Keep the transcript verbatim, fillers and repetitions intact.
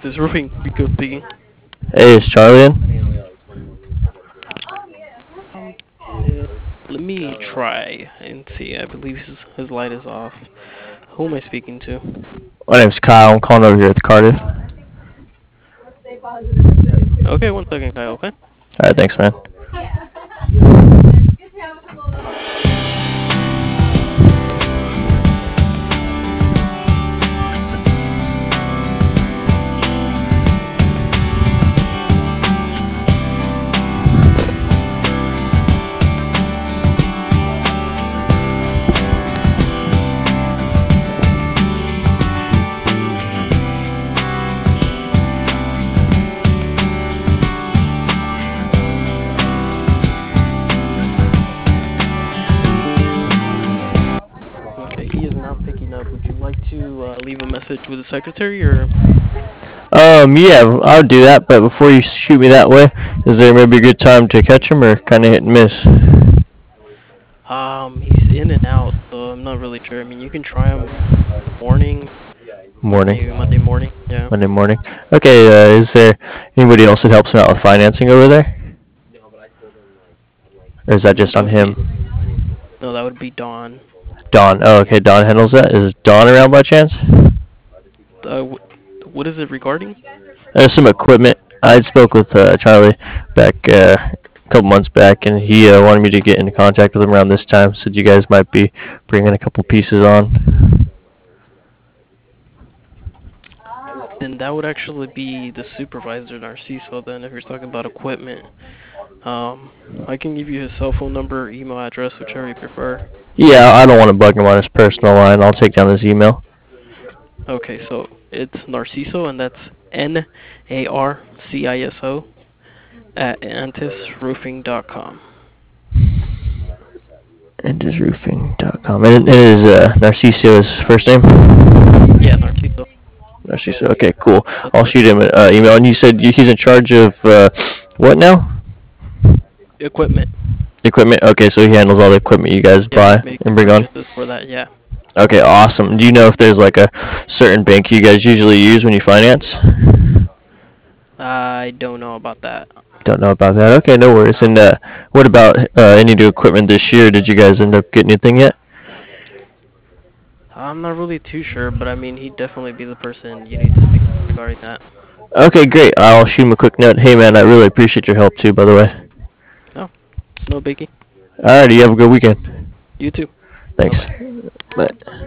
Antis Roofing, Rico speaking. Hey, is Charlie in? Um, uh, Let me try and see. I believe his, his light is off. Who am I speaking to? My name's Kyle. I'm calling over here at the Cardiff. Okay, one second, Kyle, okay? Alright, thanks, man. Okay, he is not picking up. Would you like to uh, leave a message with the secretary, or? Um, yeah, I'll do that, but before you shoot me that way, is there maybe a good time to catch him, or kind of hit and miss? Um, he's in and out, so I'm not really sure. I mean, you can try him morning, Morning. maybe Monday morning, yeah. Monday morning. Okay, uh, is there anybody else that helps him out with financing over there? Or is that just That on would be, him? no, that would be Dawn. Don. Oh, okay, Don handles that. Is Don around by chance? Uh, wh- what is it regarding? There's some equipment. I spoke with uh, Charlie back uh, a couple months back, and he uh, wanted me to get into contact with him around this time. Said you guys might be bringing a couple pieces on. Then that would actually be the supervisor, Narciso, then, if you're talking about equipment. Um, I can give you his cell phone number, email address, whichever you prefer. Yeah, I don't want to bug him on his personal line. I'll take down his email. Okay, so it's Narciso, and that's N A R C I S O at antis roofing dot com. antis roofing dot com. And it is uh, Narciso his first name? Yeah, Narciso. Narciso. Okay, cool. That's I'll it. shoot him an uh, email. And you said he's in charge of uh, what now? Equipment. Equipment. Okay, so he handles all the equipment you guys Yeah, he buy makes and bring on. purchases for that, yeah. Okay, awesome. Do you know if there's like a certain bank you guys usually use when you finance? I don't know about that. Don't know about that. Okay, no worries. And uh, what about uh, any new equipment this year? Did you guys end up getting anything yet? I'm not really too sure, but I mean, he'd definitely be the person you need to speak to regarding that. Okay, great. I'll shoot him a quick note. Hey, man, I really appreciate your help too, by the way. No, it's no biggie. Alrighty, you have a good weekend. You too. Thanks. Bye-bye. Bye.